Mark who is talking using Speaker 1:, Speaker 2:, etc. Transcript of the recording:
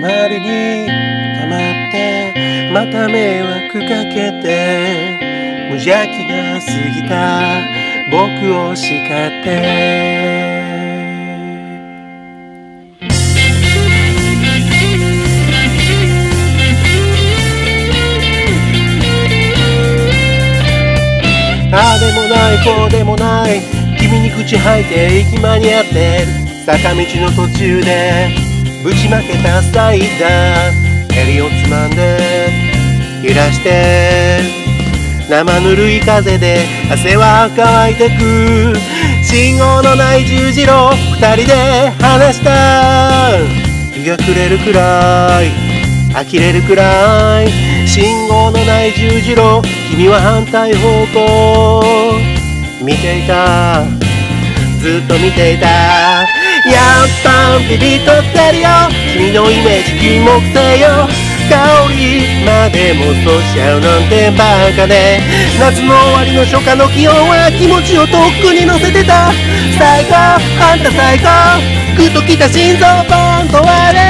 Speaker 1: 周りに溜まってまた迷惑かけて、無邪気が過ぎた僕を叱って。ああでもないこうでもない、君に口吐いて息間に合ってる。坂道の途中でぶちまけたサイダー、襟をつまんで揺らして、生ぬるい風で汗は乾いてく。信号のない十字路二人で話した。日が暮れるくらい呆れるくらい、信号のない十字路君は反対方向見ていた、ずっと見ていた。やっぱビビッとってるよ君のイメージ、金木犀よ香りまでもそうしちゃうなんてバカで、夏の終わりの初夏の気温は気持ちをとっくに乗せてた。最高あんた最高、グッときた心臓ポンと割れ